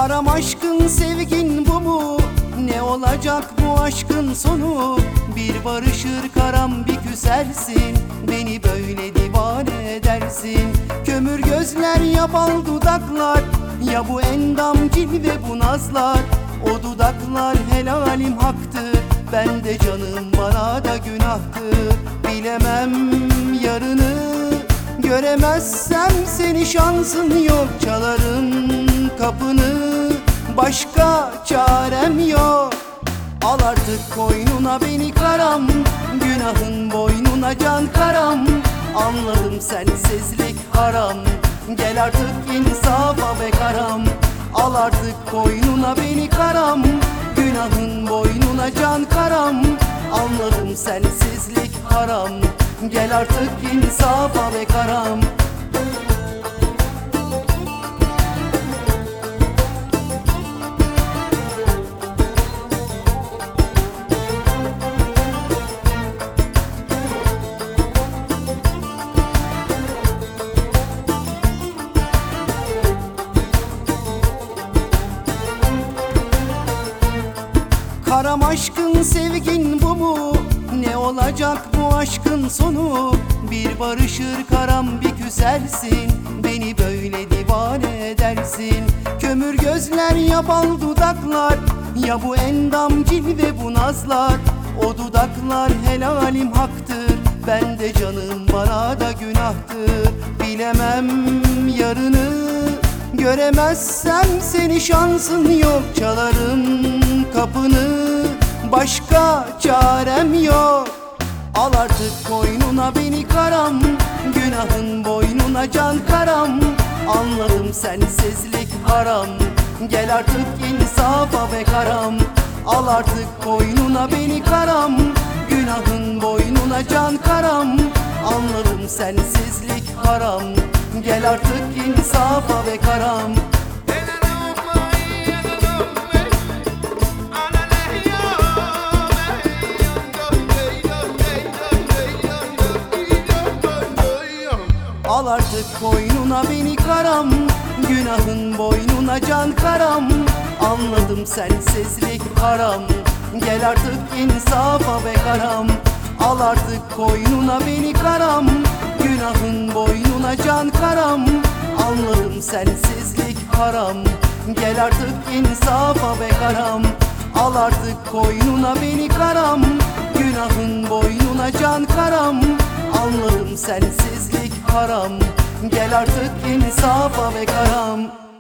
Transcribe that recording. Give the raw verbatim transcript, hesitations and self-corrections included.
Karam aşkın sevgin bu mu? Ne olacak bu aşkın sonu? Bir barışır karam bir küsersin, beni böyle divane edersin. Kömür gözler ya bal dudaklar, ya bu endam cilve bu nazlar. O dudaklar helalim haktır, ben de canım bana da günahtır. Bilemem yarını, göremezsem seni şansın yok. Çalarım kapını, başka çarem yok. Al artık koynuna beni karam, günahın boynuna can karam. Anladım sensizlik haram, gel artık insafa be karam. Al artık koynuna beni karam, günahın boynuna can karam. Anladım sensizlik haram, gel artık insafa be karam. Karam aşkın sevgin bu mu? Ne olacak bu aşkın sonu? Bir barışır karam bir küsersin, beni böyle divane edersin. Kömür gözler ya bal dudaklar, ya bu endam cilve bu nazlar. O dudaklar helalim haktır, ben de canım bana da günahtır. Bilemem yarını, göremezsem seni şansın yok. Çalarım kapını, başka çarem yok. Al artık koynuna beni karam, günahın boynuna can karam. Anladım sensizlik haram, gel artık insafa be karam. Al artık koynuna beni karam, günahın boynuna can karam. Anladım sensizlik haram, gel artık insafa be karam. Al artık koynuna beni karam, günahın boynuna can karam. Anladım sensizlik haram, gel artık insafa be karam. Al artık koynuna beni karam, günahın boynuna can karam. Anladım sensizlik haram, gel artık insafa be karam. Al artık koynuna beni karam, günahın boynuna can karam. Anladım sensizlik haram, gel artık insafa be karam.